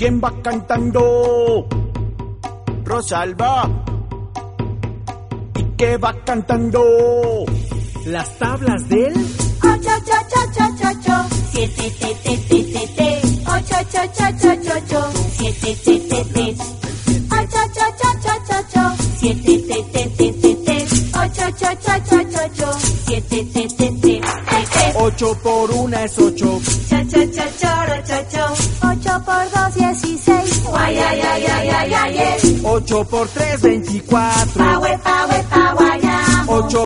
¿Quién va cantando? Rosalba. ¿Y qué va cantando? Las tablas del 8, 7, 8, 7, 7, 8 por 1 es 8. 8 por 2, 16. 8 por 3, 24. 8